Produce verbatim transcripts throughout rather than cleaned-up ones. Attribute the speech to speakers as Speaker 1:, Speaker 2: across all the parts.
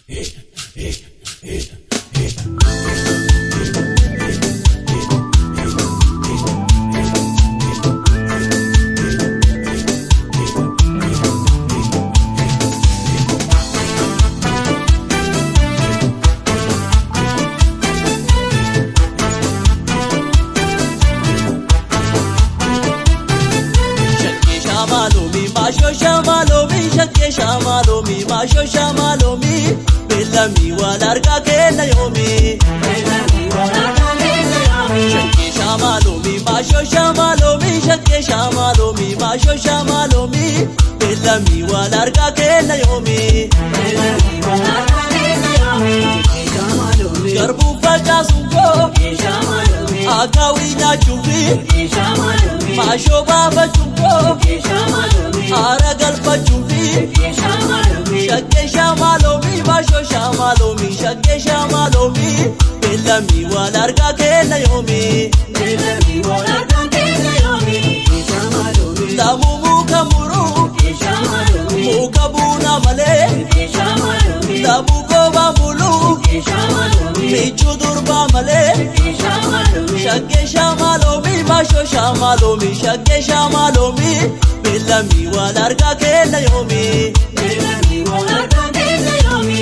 Speaker 1: Masho shamalomi, shakke shamalomi, masho shamalomi, bellami walarga kena yomi, bellami walarga kena yomi. Shakke shamalomi, masho shamalomi, shakke shamalomi, masho shamalomi, bellami walarga kena yomi, bellami walarga kena yomi. Shamalomi, garbu faja sunko, shamalomi, akawi na chufi, shamalomi, masho baba sunko, shamalomi. Aragal pachufi, shakke shamalomi, masho shamalomi, shakke shamalomi, bellami walarga kena yomi, bellami walarga kena yomi. Lamu muka muru, muka buna male, lamu goba mulu, michu durba male, shakke shamalomi, masho shamalomi, shakke shamalomi. Bellami walarga kena yomi, bellami walarga kena yomi.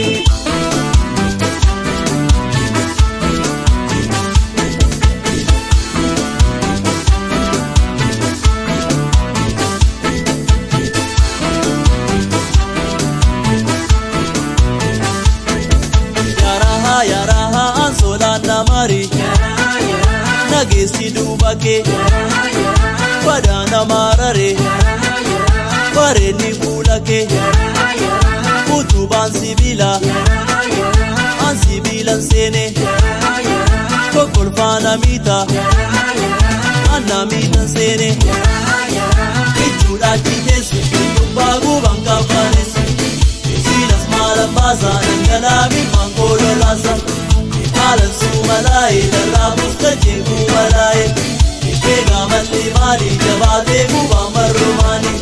Speaker 1: Yaraha yaraha ansola namari, yaraha yaraha nagesi dubake, yaraha yaraha padana marare. Pareni bulake, kutuban sibila, ansibila sene, kokolfana mita, anamita sene, ichula chinesu, bagu banga panesu, silas malabaza, nanganabi mangolo lasa, alan sumalai, darabusta jengu malai, kega mali mali, jabate guba marumani.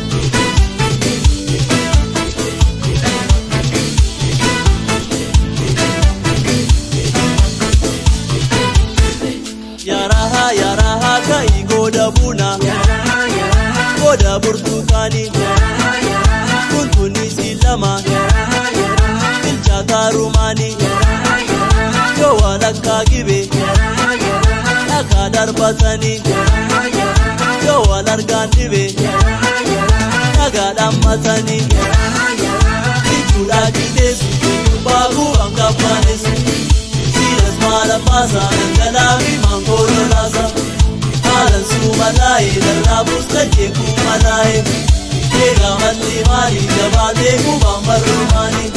Speaker 1: Yaraha yaraha kai goda buna, yaraha yaraha goda burtukani, yaraha yaraha kuntuni silama, yaraha yaraha bilcha tarumani, yaraha yaraha yowa lakka gibe, yaraha yaraha lakka darbatani, yaraha yaraha yowa largan dibe, yaraha yaraha laga dammatani, yaraha yaraha ichula jidesu bagu anga panesu. Malabaza, nanganabi mangolo laza, alan sumalai, darabusta jengu malai, kega mali mali, jabate guba marumani.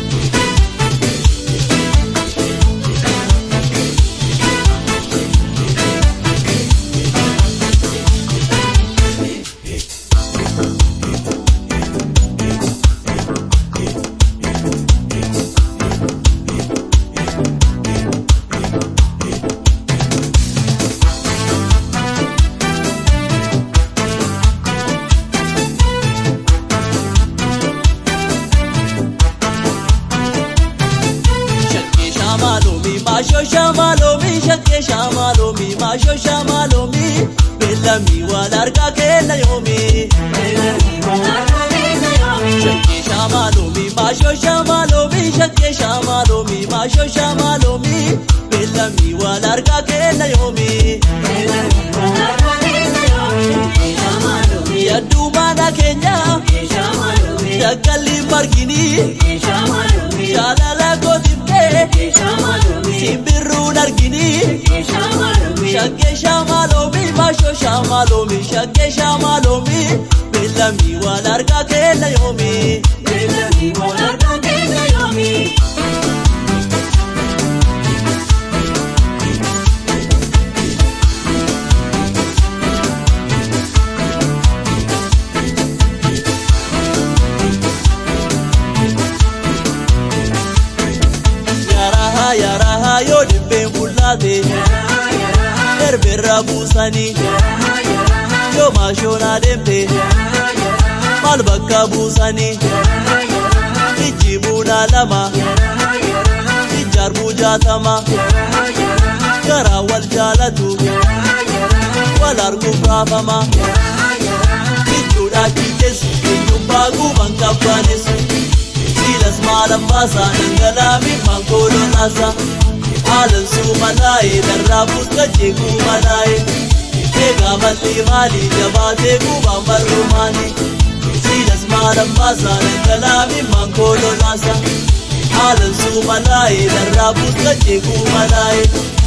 Speaker 1: Masho shamalomi, shakke shamalomi, masho shamalomi, bellami walarga kena yomi, bellami walarga kena yomi. Shakke shamalomi, masho shamalomi, shakke shamalomi, masho shamalomi, bellami walarga kena yomi, bellami walarga kena yomi. Yaddu mana kenya, jagali margini, jalala godimte, simbiru nargini, shakke shamalomi, masho shamalomi, shakke shamalomi, bellami walarga kena yomi, bellami walarga kena yomi. Yaraha yo dibbe bulate, erbera busani, yo mashona dembe, mal bakka busani, ijibuna lama. jaatama garaa wal jaalatu wal arguuf raafama michuudhaa kiiteessu eenyumbaa guuban qabbaaneessu siilas maalan baasaa dhangalaami mankoolonaasa haalan suumalaa'ee darraafuus qajeekuu malaa'ee eegaa mallee maalii jabaatee guubaan barrumaanii siilas maalan baasaa dhangalaami mankoolonaasa haalan suumalaa'ee darraafuus qajeekuu malaa'ee